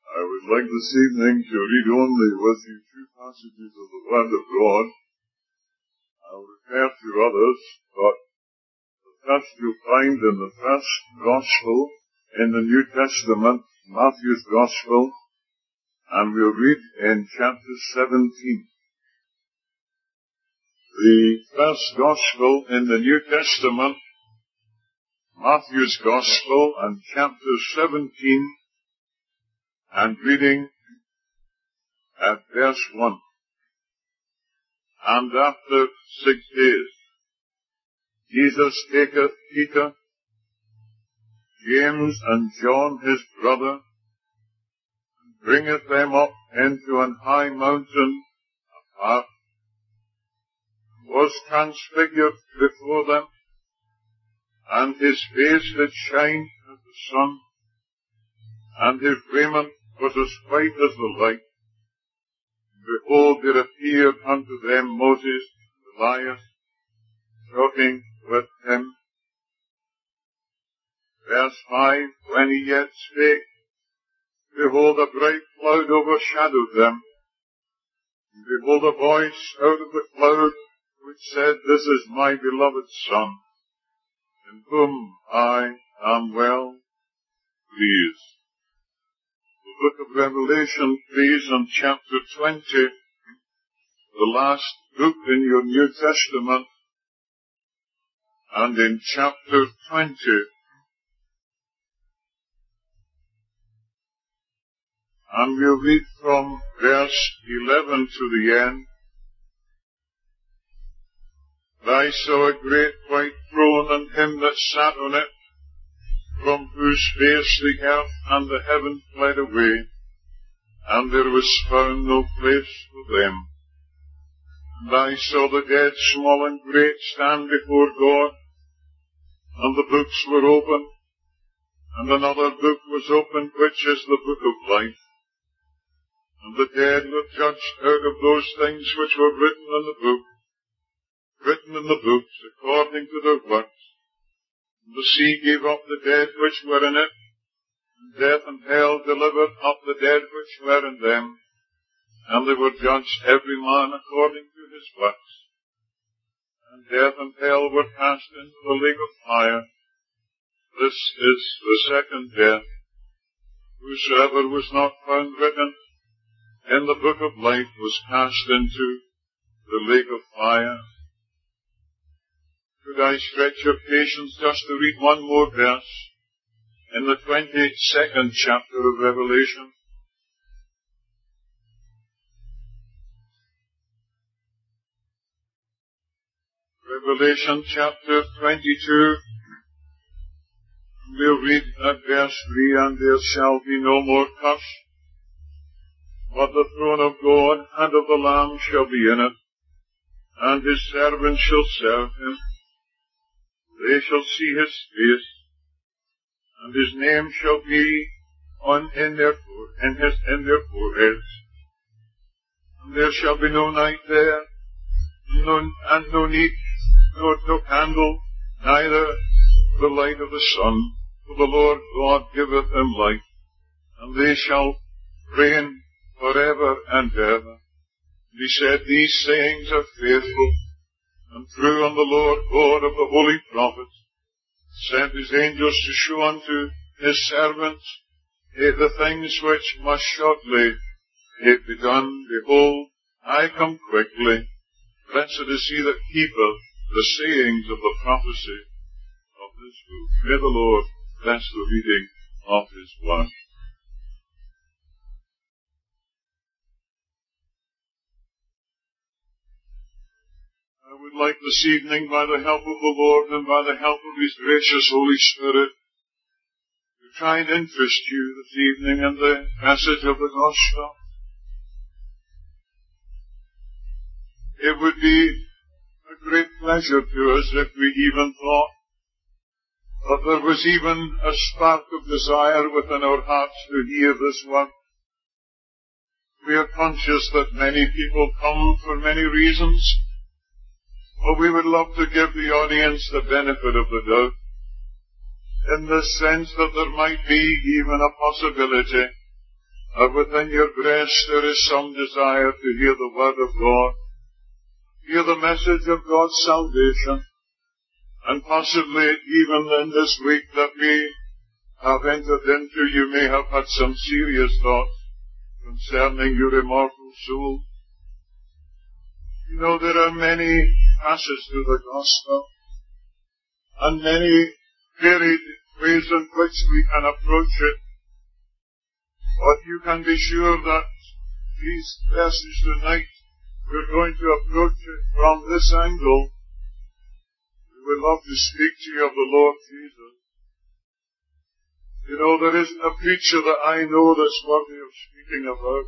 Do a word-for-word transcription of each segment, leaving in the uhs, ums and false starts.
I would like this evening to read only with you two passages of the Word of God. I'll refer to others, but the first you'll find in the first Gospel in the New Testament, Matthew's Gospel, and we'll read in chapter seventeen. The first Gospel in the New Testament, Matthew's Gospel, and chapter seventeen, and reading at verse one. And after six days, Jesus taketh Peter, James, and John his brother, and bringeth them up into an high mountain apart, was transfigured before them, and his face did shine as the sun, and his raiment was as white as the light. Behold, there appeared unto them Moses and Elias, talking with him. Verse five, when he yet spake, behold, a bright cloud overshadowed them. And behold, a voice out of the cloud, which said, This is my beloved Son, in whom I am well pleased. The book of Revelation, please, in chapter twenty, the last book in your New Testament, and in chapter twenty, and we'll read from verse eleven to the end. I saw a great white throne, and him that sat on it, from whose face the earth and the heaven fled away, and there was found no place for them. And I saw the dead, small and great, stand before God, and the books were opened, and another book was opened, which is the book of life. And the dead were judged out of those things which were written in the book, written in the books, according to their works. And the sea gave up the dead which were in it, and death and hell delivered up the dead which were in them, and they were judged every man according to his works. And death and hell were cast into the lake of fire. This is the second death. Whosoever was not found written in the book of life was cast into the lake of fire. Could I stretch your patience just to read one more verse in the twenty-second chapter of Revelation? Revelation chapter twenty-two, we'll read at verse three, and there shall be no more curse, but the throne of God and of the Lamb shall be in it, and his servants shall serve him. They shall see his face, and his name shall be on in their in his in their foreheads. And there shall be no night there, no and no need, no no candle, neither the light of the sun. For the Lord God giveth them light, and they shall reign forever and ever. He said, These sayings are faithful and true, and the Lord God of the holy prophets sent his angels to show unto his servants eh, the things which must shortly eh, be done. Behold, I come quickly. Blessed is he that keepeth the sayings of the prophecy of this book. May the Lord bless the reading of his word. I would like this evening, by the help of the Lord and by the help of his gracious Holy Spirit, to try and interest you this evening in the message of the Gospel. It would be a great pleasure to us if we even thought that there was even a spark of desire within our hearts to hear this word. We are conscious that many people come for many reasons, but we would love to give the audience the benefit of the doubt, in the sense that there might be even a possibility that within your breast there is some desire to hear the word of God, hear the message of God's salvation, and possibly even in this week that we have entered into, you may have had some serious thoughts concerning your immortal soul. You know, there are many passages to the gospel, and many varied ways in which we can approach it. But you can be sure that these verses tonight, we're going to approach it from this angle. We would love to speak to you of the Lord Jesus. You know, there isn't a preacher that I know that's worthy of speaking about.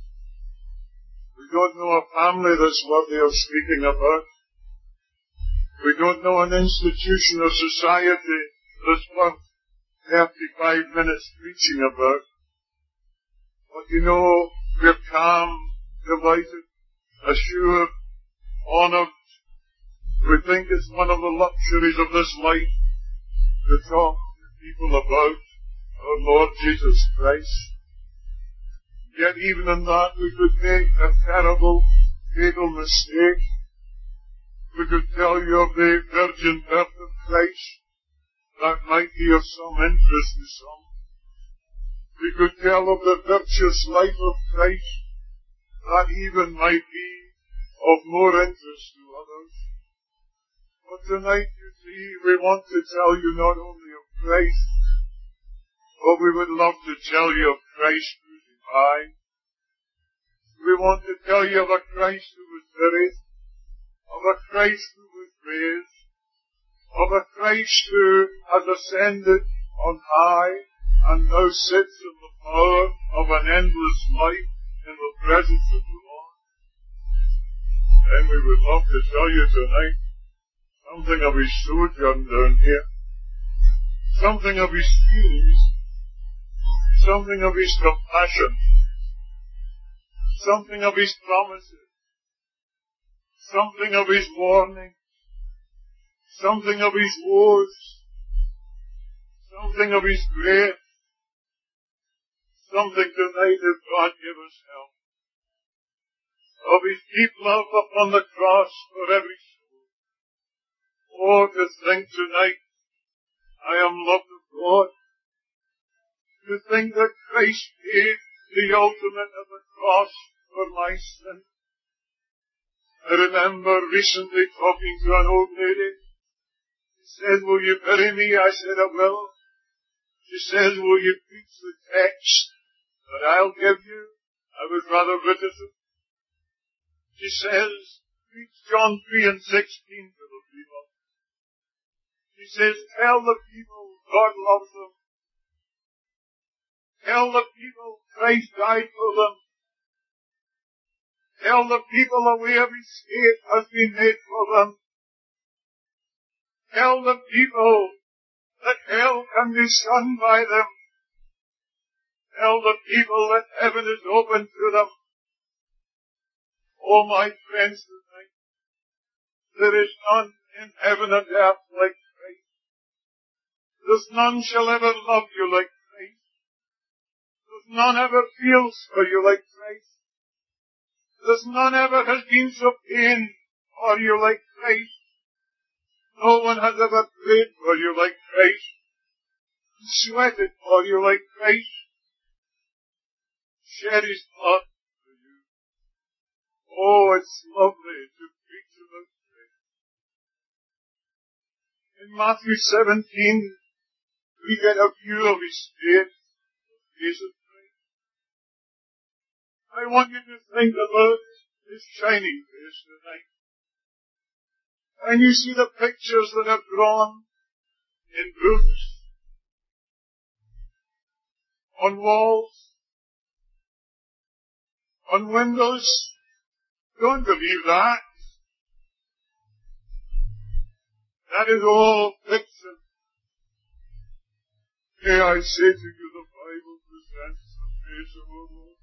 We don't know a family that's worthy of speaking about. We don't know an institution or society that's worth thirty-five minutes preaching about. But you know, we're calm, delighted, assured, honoured. We think it's one of the luxuries of this life to talk to people about our Lord Jesus Christ. Yet even in that we could make a terrible, fatal mistake. We could tell you of the virgin birth of Christ. That might be of some interest to some. We could tell of the virtuous life of Christ. That even might be of more interest to others. But tonight, you see, we want to tell you not only of Christ, but we would love to tell you of Christ crucified. We want to tell you of a Christ who was buried, of a Christ who was raised, of a Christ who has ascended on high and now sits in the power of an endless life in the presence of the Lord. And we would love to tell you tonight something of his sojourn down here, something of his feelings, something of his compassion, something of his promises, something of his warning, something of his woes, something of his grace, something tonight if God give us help, of his deep love upon the cross for every soul. Oh, to think tonight, I am loved of God. To think that Christ paid the ultimate at the cross for my sin. I remember recently talking to an old lady. She said, will you bury me? I said, I will. She says, will you preach the text that I'll give you? I would rather visit it. She says, preach John three and sixteen to the people. She says, tell the people God loves them. Tell the people Christ died for them. Tell the people a way of escape has been made for them. Tell the people that hell can be shunned by them. Tell the people that heaven is open to them. Oh, my friends, tonight, there is none in heaven and earth like Christ. There's none shall ever love you like Christ. There's none ever feels for you like Christ. There's none ever has been so pain for you like Christ. No one has ever prayed for you like Christ. Sweated for you like Christ. Shed his blood for you. Oh, it's lovely to preach about Christ. In Matthew seventeen, we get a view of his face, Jesus Christ. I want you to think about his shining face tonight. And you see the pictures that are drawn in books, on walls, on windows. Don't believe that. That is all fiction. May I say to you, the Bible presents the face of our Lord.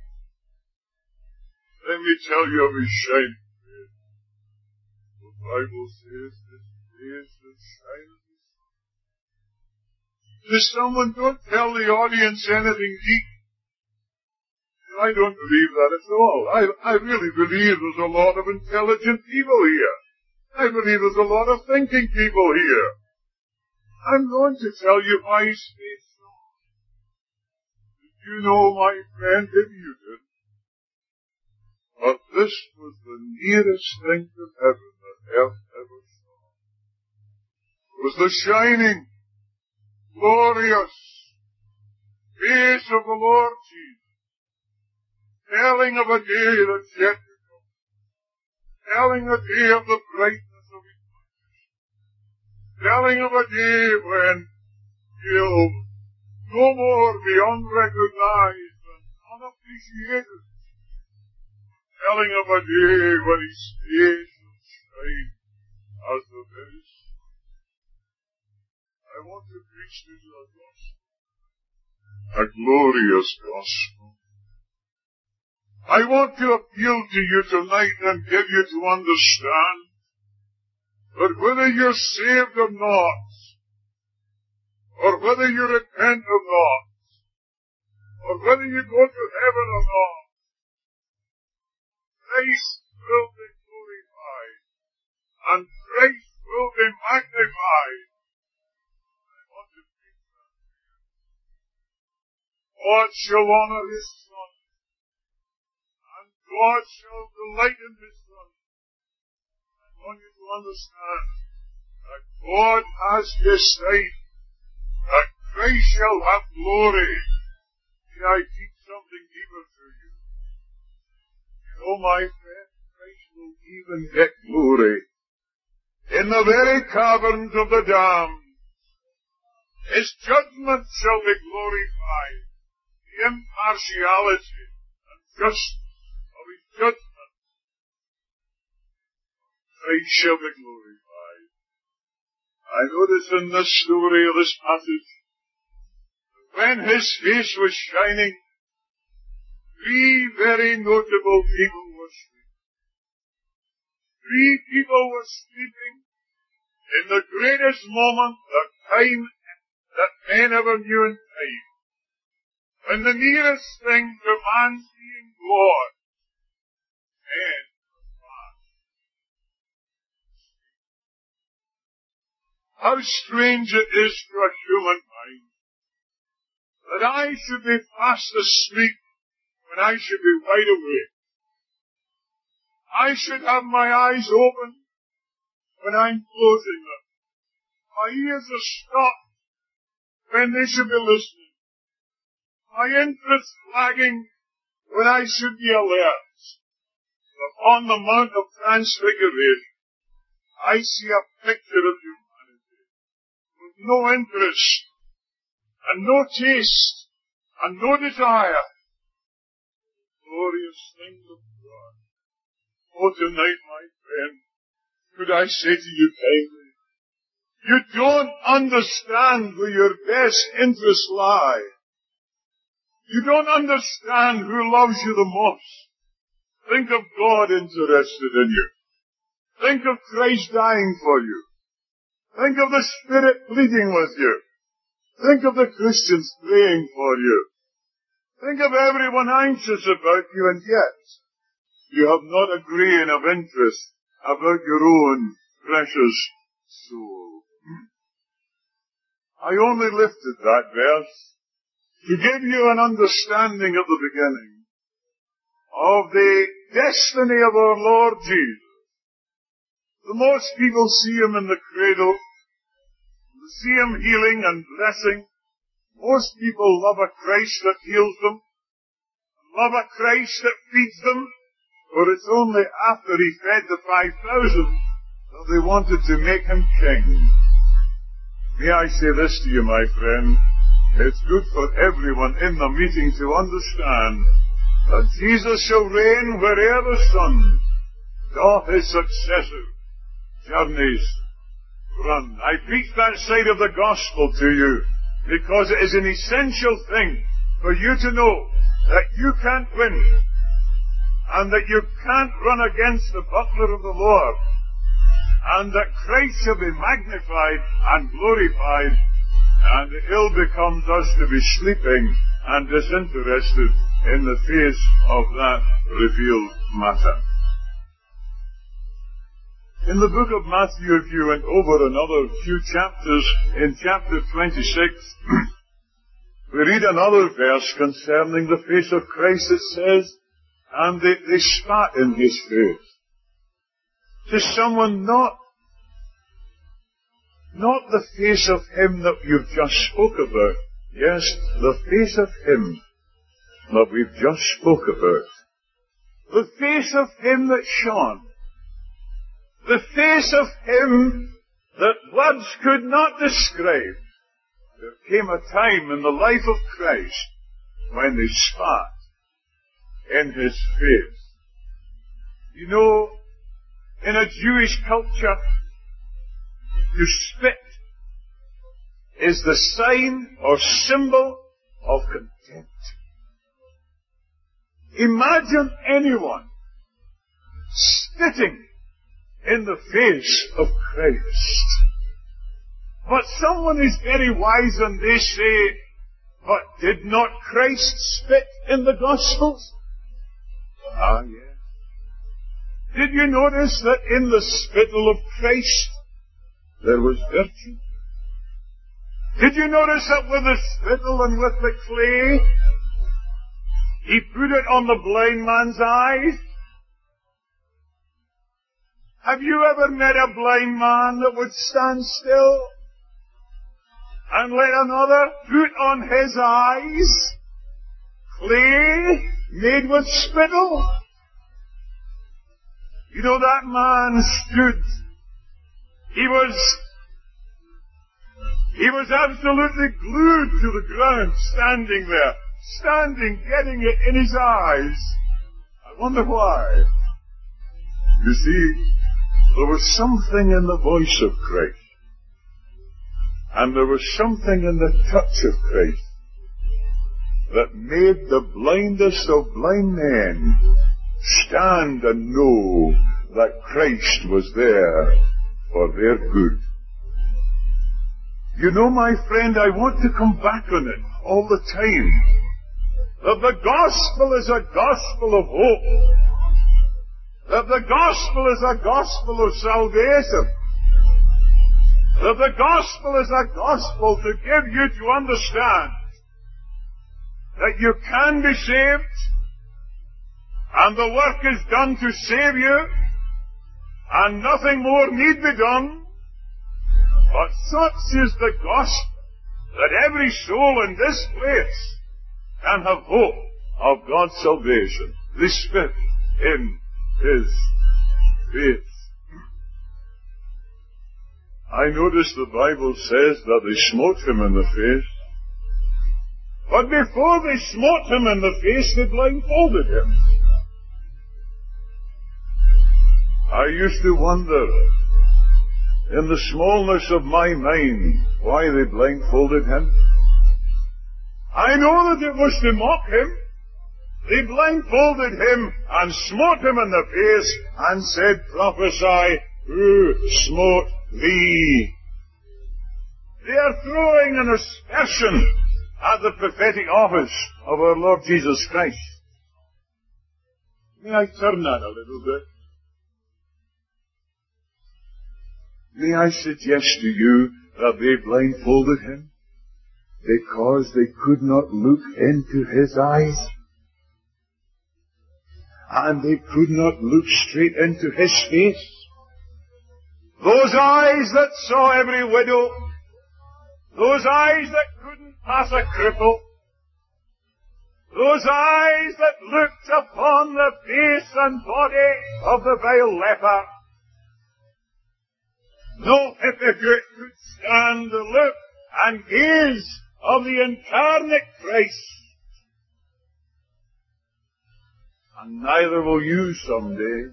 Let me tell you of his shining face. The Bible says this face that shineth the sun. There's someone, don't tell the audience anything deep. I don't believe that at all. I, I really believe there's a lot of intelligent people here. I believe there's a lot of thinking people here. I'm going to tell you my space song. Did you know, my friend, if you did, but this was the nearest thing to heaven that earth ever saw. It was the shining, glorious face of the Lord Jesus, telling of a day that's yet to come, telling a day of the brightness of His majesty, telling of a day when He'll no more be unrecognized and unappreciated, telling of a day when His face will shine as the very sun. I want to preach to you a gospel, a glorious gospel. I want to appeal to you tonight and give you to understand that whether you're saved or not, or whether you repent or not, or whether you go to heaven or not, Christ will be glorified, and Christ will be magnified. I want to preach that to you. God shall honor His Son, and God shall delight in His Son. I want you to understand that God has decided that Christ shall have glory. May I teach something deeper to you? Oh, my friend, Christ will even get glory in the very caverns of the damned. His judgment shall be glorified. The impartiality and justice of His judgment, Christ shall be glorified. I notice in this story of this passage, when His face was shining, three very notable people were sleeping. Three people were sleeping in the greatest moment of time that men ever knew in time. When the nearest thing to man seeing God, men were fast asleep. How strange it is for a human mind that I should be fast asleep when I should be wide awake. I should have my eyes open when I'm closing them. My ears are stopped when they should be listening. My interest flagging when I should be alert. Upon the Mount of Transfiguration, I see a picture of humanity with no interest and no taste and no desire. Glorious things of God. Oh, tonight, my friend, could I say to you kindly, you don't understand where your best interests lie. You don't understand who loves you the most. Think of God interested in you. Think of Christ dying for you. Think of the Spirit pleading with you. Think of the Christians praying for you. Think of everyone anxious about you, and yet you have not a grain of interest about your own precious soul. I only lifted that verse to give you an understanding of the beginning of the destiny of our Lord Jesus. The most people see Him in the cradle, they see Him healing and blessing. Most people love a Christ that heals them, love a Christ that feeds them, for it's only after He fed the five thousand that they wanted to make Him king. May I say this to you, my friend, it's good for everyone in the meeting to understand that Jesus shall reign wherever the sun doth His successive journeys run. I preach that side of the gospel to you because it is an essential thing for you to know that you can't win and that you can't run against the butler of the Lord, and that Christ shall be magnified and glorified, and ill becomes us to be sleeping and disinterested in the face of that revealed matter. In the book of Matthew, if you went over another few chapters, in chapter twenty-six, we read another verse concerning the face of Christ. It says, and they, they spat in his face. To someone not, not the face of him that you've just spoke about. Yes, the face of him that we've just spoke about. The face of him that shone. The face of him that words could not describe. There came a time in the life of Christ when they spat in his face. You know, in a Jewish culture, to spit is the sign or symbol of contempt. Imagine anyone spitting in the face of Christ. But someone is very wise and they say, but did not Christ spit in the Gospels? Ah, yes. Did you notice that in the spittle of Christ there was virtue? Did you notice that with the spittle and with the clay, he put it on the blind man's eyes? Have you ever met a blind man that would stand still and let another put on his eyes clay made with spittle? You know, that man stood. He was, he was absolutely glued to the ground, standing there, standing, getting it in his eyes. I wonder why. You see, there was something in the voice of Christ. And there was something in the touch of Christ that made the blindest of blind men stand and know that Christ was there for their good. You know, my friend, I want to come back on it all the time. That the gospel is a gospel of hope. That the gospel is a gospel of salvation. That the gospel is a gospel to give you to understand that you can be saved, and the work is done to save you, and nothing more need be done. But such is the gospel that every soul in this place can have hope of God's salvation. The Spirit in his face. I notice the Bible says that they smote him in the face. But before they smote him in the face, they blindfolded him. I used to wonder, in the smallness of my mind, why they blindfolded him. I know that it was to mock him. They blindfolded him and smote him in the face and said, prophesy, who smote thee? They are throwing an aspersion at the prophetic office of our Lord Jesus Christ. May I turn that a little bit? May I suggest to you that they blindfolded him because they could not look into his eyes? And they could not look straight into his face? Those eyes that saw every widow, those eyes that couldn't pass a cripple, those eyes that looked upon the face and body of the vile leper. No hypocrite could stand the look and gaze of the incarnate Christ. And neither will you someday.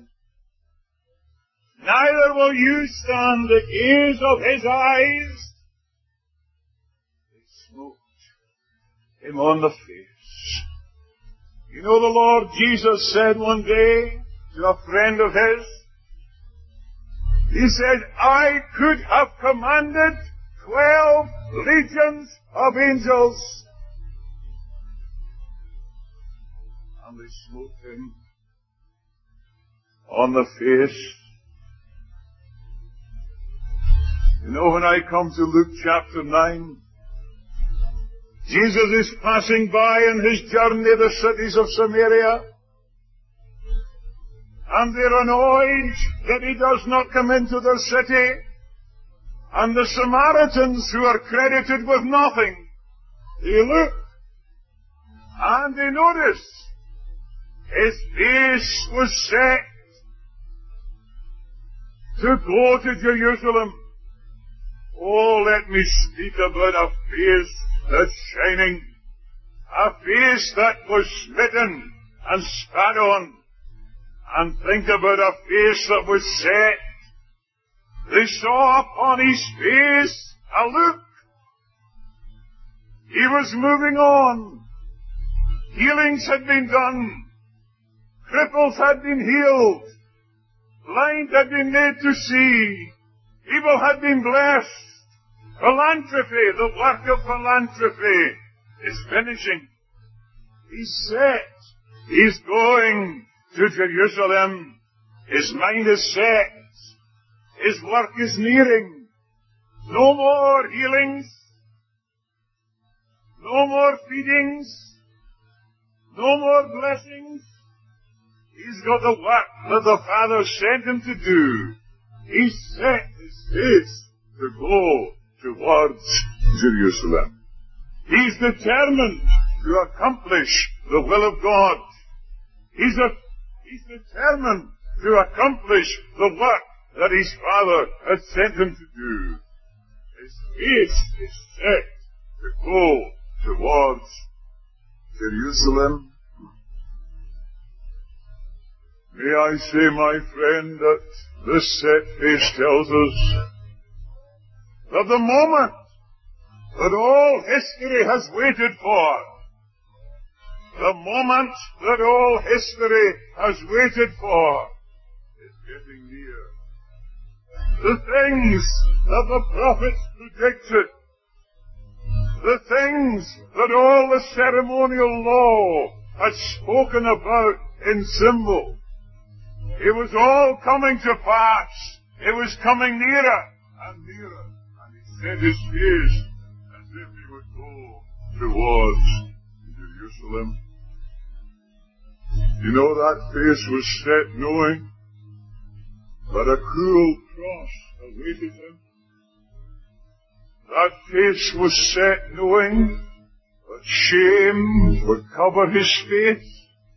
Neither will you stand the gaze of his eyes. They smote him on the face. You know, the Lord Jesus said one day to a friend of his, he said, I could have commanded twelve legions of angels, and they smote him on the face. You know, when I come to Luke chapter nine, Jesus is passing by in his journey the cities of Samaria, and they're annoyed that he does not come into their city. And the Samaritans, who are credited with nothing, they look and they notice his face was set to go to Jerusalem. Oh, let me speak about a face that's shining, a face that was smitten and spat on, and think about a face that was set. They saw upon his face a look. He was moving on. Healings had been done. Cripples had been healed. Blind had been made to see. People had been blessed. Philanthropy, the work of philanthropy, is finishing. He's set. He's going to Jerusalem. His mind is set. His work is nearing. No more healings. No more feedings. No more blessings. He's got the work that the Father sent him to do. He's set his face to go towards Jerusalem. He's determined to accomplish the will of God. He's, a, he's determined to accomplish the work that his Father had sent him to do. His face is set to go towards Jerusalem. May I say, my friend, that this set face tells us that the moment that all history has waited for, the moment that all history has waited for, is getting near. The things that the prophets predicted, the things that all the ceremonial law had spoken about in symbol, it was all coming to pass. It was coming nearer and nearer. And he set his face as if he would go towards Jerusalem. You know, that face was set knowing that a cruel cross awaited him. That face was set knowing that shame would cover his face.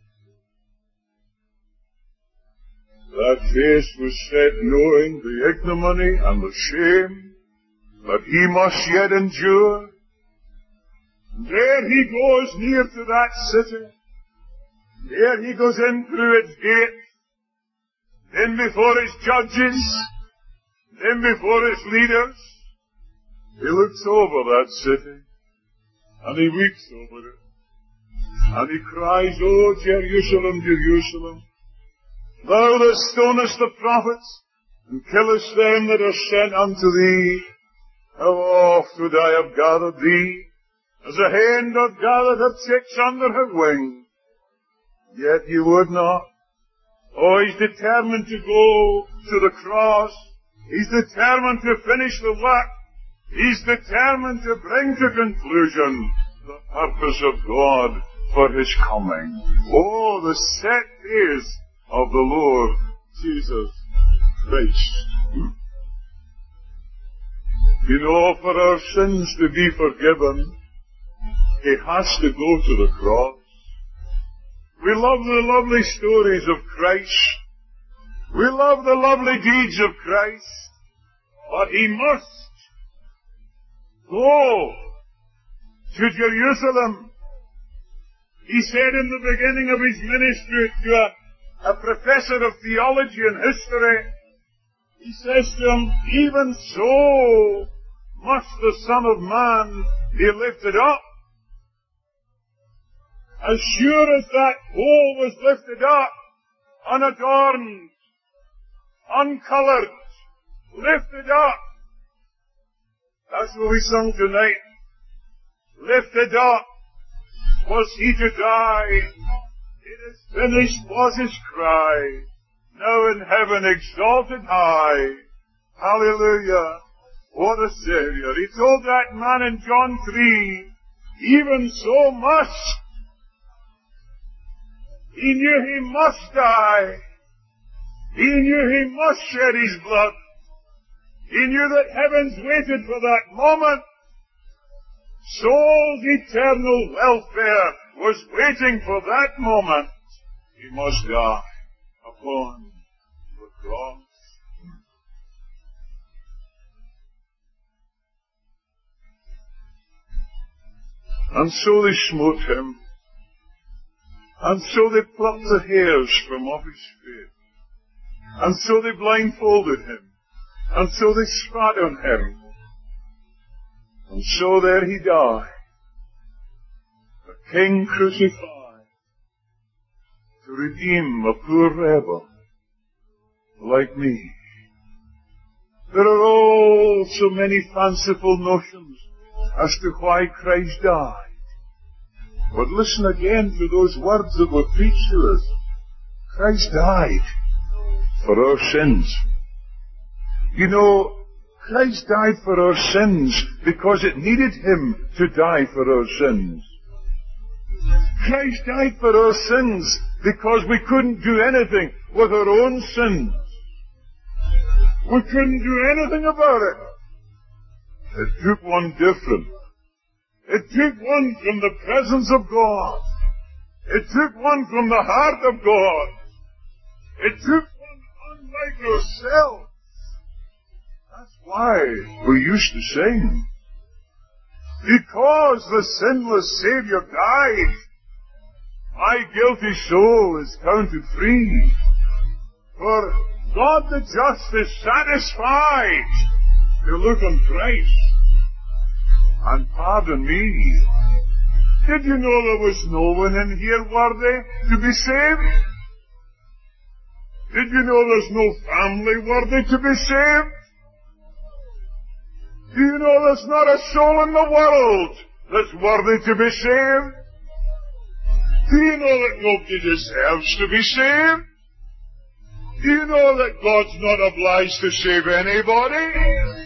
That face was set knowing the ignominy and the shame that he must yet endure. There he goes near to that city. There he goes in through its gates. Then before its judges. Then before its leaders. He looks over that city. And he weeps over it. And he cries, "O Jerusalem, Jerusalem, thou that stonest the prophets, and killest them that are sent unto thee, how oft would I have gathered thee, as a hen doth gather her chicks under her wing? Yet you would not." Oh, he's determined to go to the cross. He's determined to finish the work. He's determined to bring to conclusion the purpose of God for his coming. Oh, the set face of the Lord Jesus Christ. You know, for our sins to be forgiven, he has to go to the cross. We love the lovely stories of Christ. We love the lovely deeds of Christ. But he must go to Jerusalem. He said in the beginning of his ministry to a, a professor of theology and history, he says to him, "Even so must the Son of Man be lifted up." As sure as that pole was lifted up, unadorned, uncoloured, lifted up. That's what we sung tonight. Lifted up was he to die. It is finished was his cry, now in heaven exalted high. Hallelujah. What a Savior. He told that man in John three, even so must. He knew he must die. He knew he must shed his blood. He knew that heavens waited for that moment. Soul's eternal welfare was waiting for that moment. He must die upon the cross. And so they smote him. And so they plucked the hairs from off his face. And so they blindfolded him. And so they spat on him. And so there he died. A king crucified to redeem a poor rebel like me. There are all so many fanciful notions as to why Christ died. But listen again to those words that were preached to us. Christ died for our sins. You know, Christ died for our sins because it needed him to die for our sins. Christ died for our sins because we couldn't do anything with our own sins. We couldn't do anything about it. It took one different. It took one from the presence of God. It took one from the heart of God. It took one unlike ourselves. That's why we used to sing. Because the sinless Savior died, my guilty soul is counted free. For God the just is satisfied to look on Christ and pardon me. Did you know there was no one in here worthy to be saved? Did you know there's no family worthy to be saved? Do you know there's not a soul in the world that's worthy to be saved? Do you know that nobody deserves to be saved? Do you know that God's not obliged to save anybody?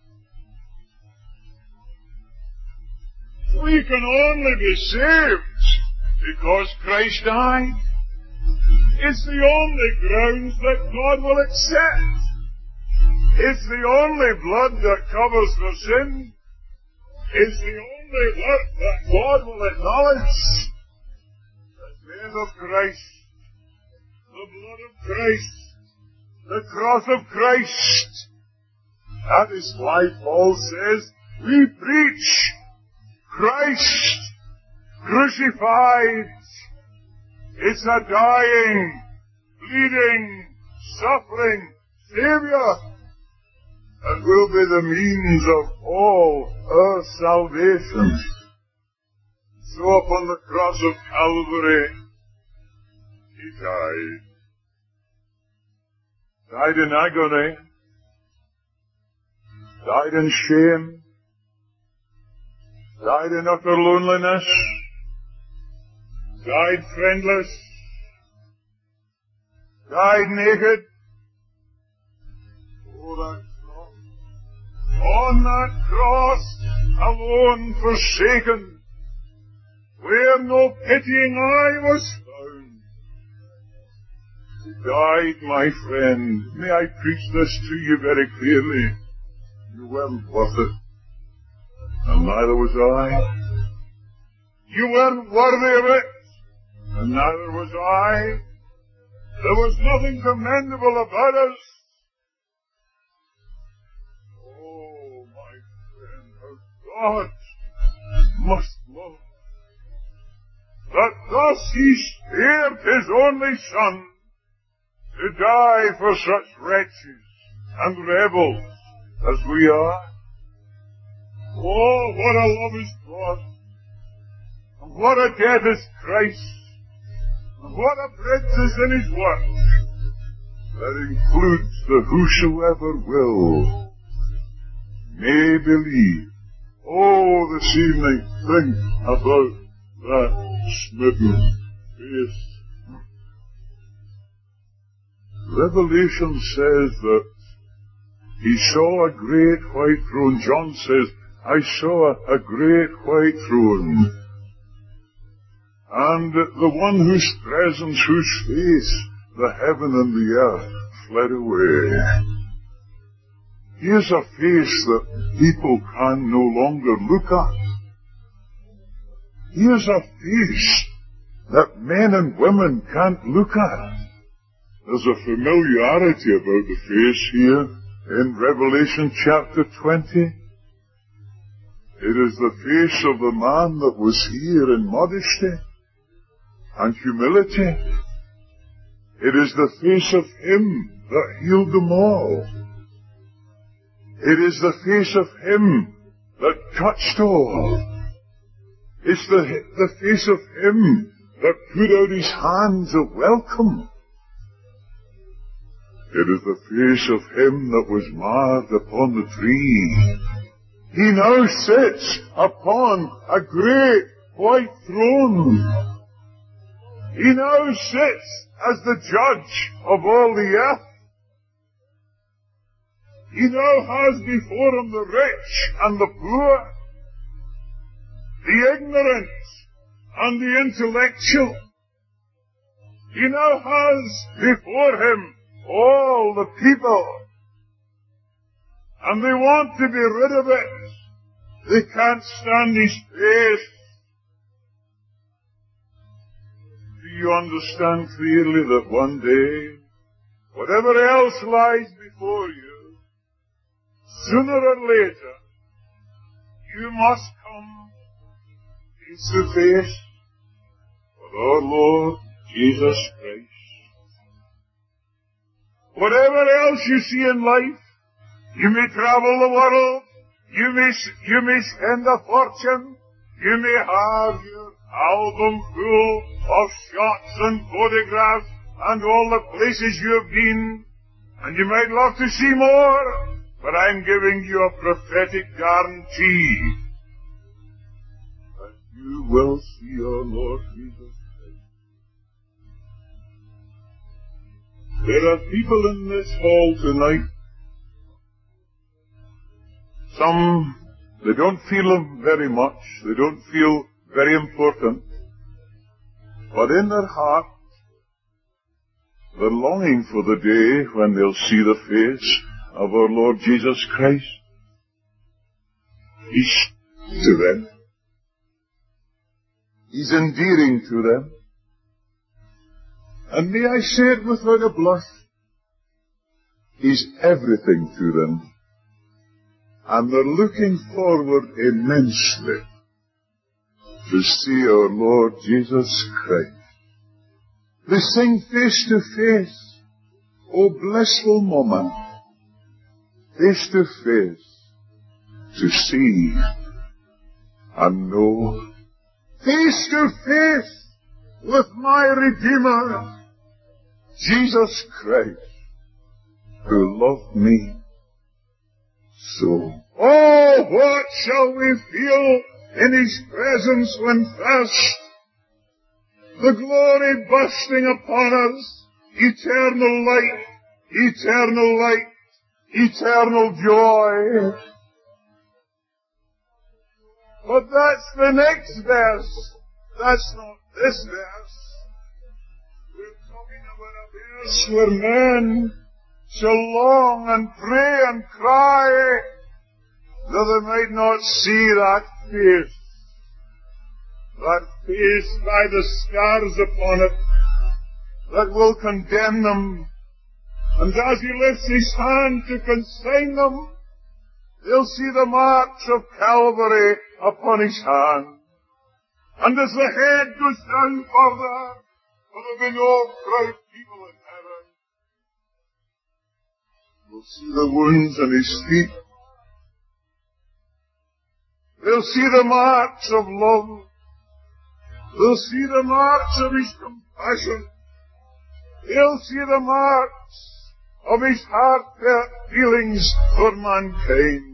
We can only be saved because Christ died. It's the only grounds that God will accept. It's the only blood that covers the sin. It's the only blood that God will acknowledge. The death of Christ, the blood of Christ, the cross of Christ. That is why Paul says, we preach Christ crucified. It's a dying, bleeding, suffering Savior that will be the means of all our salvation. So upon the cross of Calvary, he died. Died in agony. Died in shame. Died in utter loneliness. Died friendless. Died naked. Oh, that cross. On that cross, alone forsaken, where no pitying eye was found. He died, my friend. May I preach this to you very clearly. You weren't worth it. And neither was I. You weren't worthy of it, and neither was I. There was nothing commendable about us. Oh, my friend, how God must love, that thus he spared his only Son to die for such wretches and rebels as we are. Oh, what a love is God, and what a death is Christ, and what a breadth is in his work. That includes the whosoever will may believe. Oh, this evening, think about that smitten face Revelation says that he saw a great white throne. John says, I saw a great white throne, and the one whose presence, whose face, the heaven and the earth fled away. He is a face that people can no longer look at. He is a face that men and women can't look at. There's a familiarity about the face here in Revelation chapter twenty. It is the face of the man that was here in modesty and humility. It is the face of him that healed them all. It is the face of him that touched all. It's the, the face of him that put out his hands of welcome. It is the face of him that was marked upon the tree. He now sits upon a great white throne. He now sits as the judge of all the earth. He now has before him the rich and the poor, the ignorant and the intellectual. He now has before him all the people, and they want to be rid of it. They can't stand his face. Do you understand clearly that one day, whatever else lies before you, sooner or later, you must come face to face with our Lord Jesus Christ. Whatever else you see in life, you may travel the world, you may, you may spend a fortune, you may have your album full of shots and photographs and all the places you have been, and you might love to see more, but I'm giving you a prophetic guarantee that you will see our Lord Jesus Christ. There are people in this hall tonight. Some, they don't feel him very much. They don't feel very important. But in their heart, they're longing for the day when they'll see the face of our Lord Jesus Christ. He's to them. He's endearing to them. And may I say it without a blush, He's everything to them. And they're looking forward immensely to see our Lord Jesus Christ. They sing face to face. Oh, blissful moment. Face to face. To see and know. Face to face with my Redeemer, Jesus Christ, who loved me so. Oh, what shall we feel in His presence when first the glory bursting upon us, eternal light, eternal light, eternal joy. But that's the next verse. That's not this verse. We're talking about a verse where men shall long and pray and cry that they might not see that face, that face by the scars upon it that will condemn them. And as He lifts His hand to consign them, they'll see the marks of Calvary upon His hand. And as the head goes down further, for there'll be no proud people in heaven, they'll see the wounds on His feet. They'll see the marks of love. They'll see the marks of His compassion. They'll see the marks of His heartfelt feelings for mankind.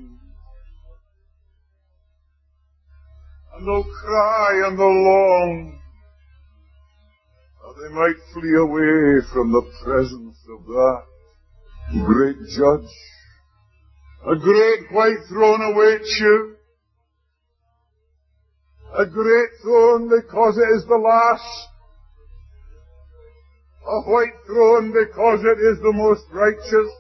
And they'll cry and they'll long that they might flee away from the presence of that great judge. A great white throne awaits you. A great throne because it is the last. A white throne because it is the most righteous.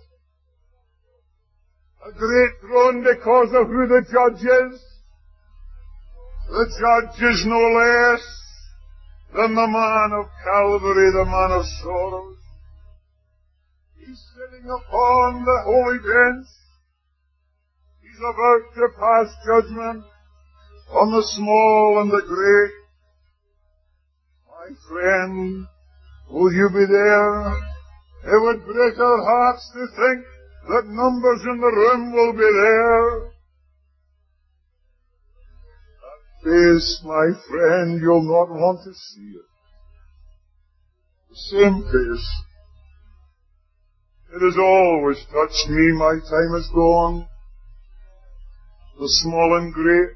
A great throne because of who the judge is. The judge is no less than the man of Calvary, the man of sorrows. He's sitting upon the holy bench. He's about to pass judgment on the small and the great. My friend, will you be there? It would break our hearts to think that numbers in the room will be there. That face, my friend, you'll not want to see it. The same face. It has always touched me. My time is gone. The small and great.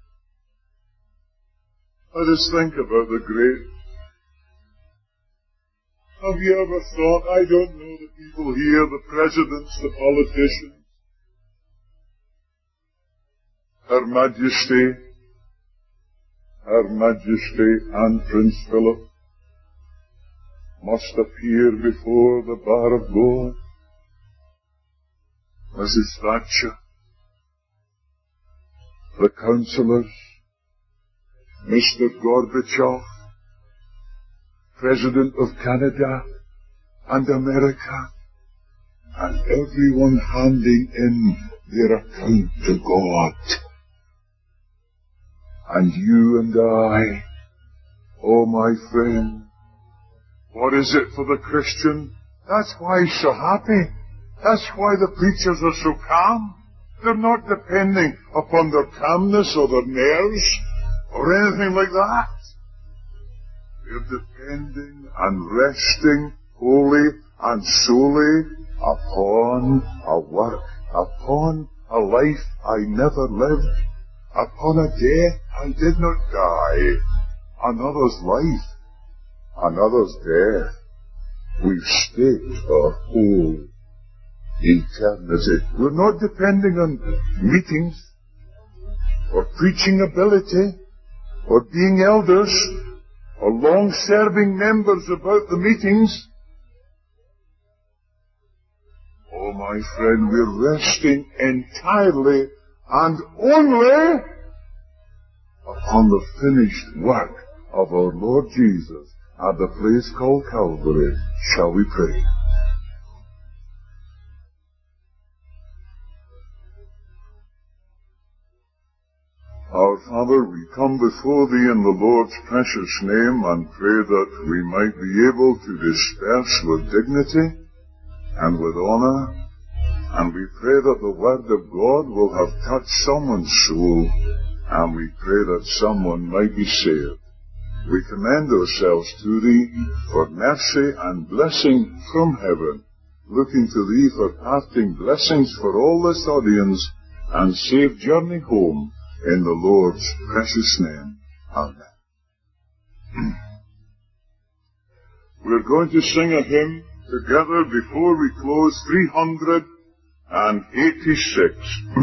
Let us think about the great. Have you ever thought, I don't know the people here, the presidents, the politicians, Her Majesty, Her Majesty and Prince Philip must appear before the bar of God. Missus Thatcher, the councillors, Mister Gorbachev, President of Canada and America, and everyone handing in their account to God. And you and I, oh my friend, what is it for the Christian? That's why he's so happy. That's why the preachers are so calm. They're not depending upon their calmness or their nerves or anything like that. They're depending and resting wholly and solely upon a work, upon a life I never lived, upon a death I did not die, another's life, another's death. We've staked our whole eternity. We're not depending on meetings, or preaching ability, or being elders, or long-serving members about the meetings. Oh, my friend, we're resting entirely and only upon the finished work of our Lord Jesus at the place called Calvary. Shall we pray? Our Father, we come before Thee in the Lord's precious name and pray that we might be able to disperse with dignity and with honor, and we pray that the Word of God will have touched someone's soul, and we pray that someone might be saved. We commend ourselves to Thee for mercy and blessing from heaven, looking to Thee for parting blessings for all this audience, and safe journey home, in the Lord's precious name. Amen. We're going to sing a hymn together before we close, three hundred eighty-six.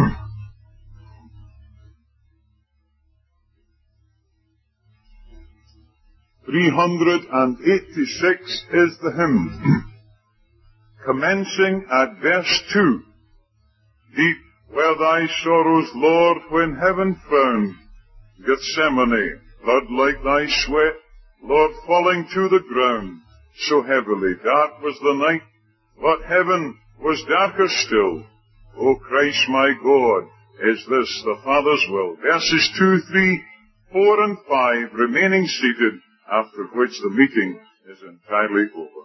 three hundred eighty-six is the hymn, commencing at verse two. Deep were thy sorrows, Lord, when heaven found Gethsemane, blood like thy sweat, Lord, falling to the ground. So heavily dark was the night, but heaven was darker still. O Christ my God, is this the Father's will? Verses two, three, four, and five remaining seated, after which the meeting is entirely over.